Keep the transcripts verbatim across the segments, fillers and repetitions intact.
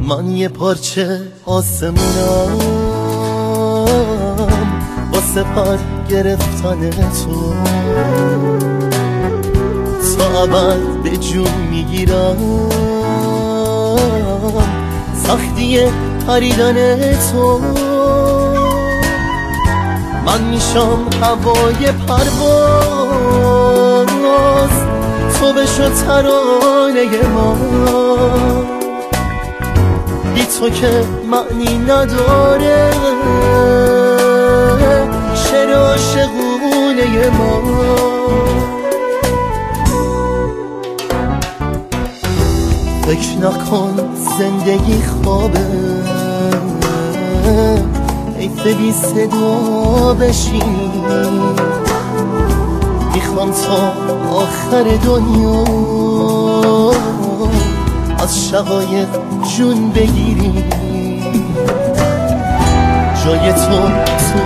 من یه پارچه آسمونم واسه پر گرفتن تو، تا ابد به جون میگیرم سختی پریدن تو. من میشم هوای پرواز، تو بشو ترانه ما، بی تو که معنی نداره شعر عاشقونه ما. فکر نکن زندگی خوابه، حیف بی صدا بشینی، میخوام تا آخر دنیا از شقایق جون بگیری. جای تو تو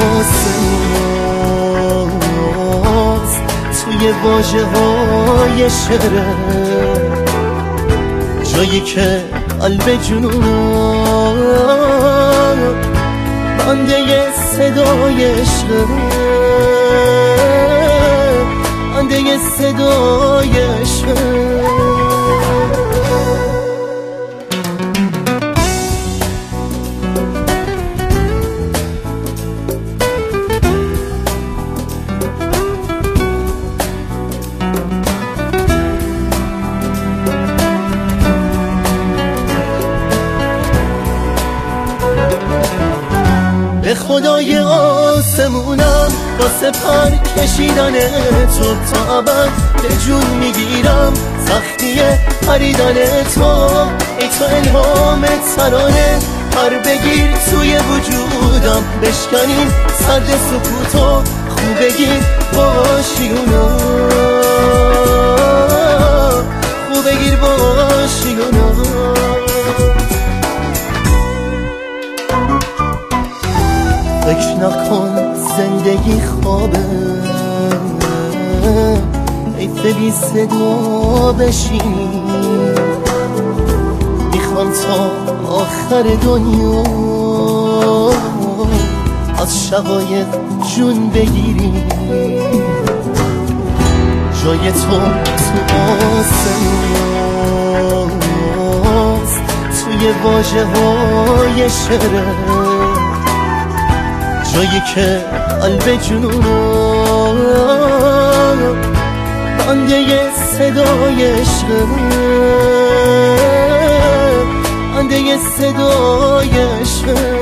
آسموناست، توی واژه های شعره، جایی که قلب جنونم بنده صدای عشقه، بنده صدای عشقه. به خدای آسمونم واسه پر کشیدن تو، تا ابد به جون میگیرم سختی پریدن تو. ای تو الهام ترانه، پر بگیر توی وجودم، بشکنیم سد سکوتو، خوب بگیر باشی اونا، خوب بگیر باشی اونا. فکر نکن زندگی خوابه، حیف بی صدا بشینی، میخوام تا آخر دنیا از شقایق جون بگیری. جای تو تو آسموناست، توی واژه های شعره، جایی که قلب جنونم بنده صدای عشقه، بنده صدای عشقه.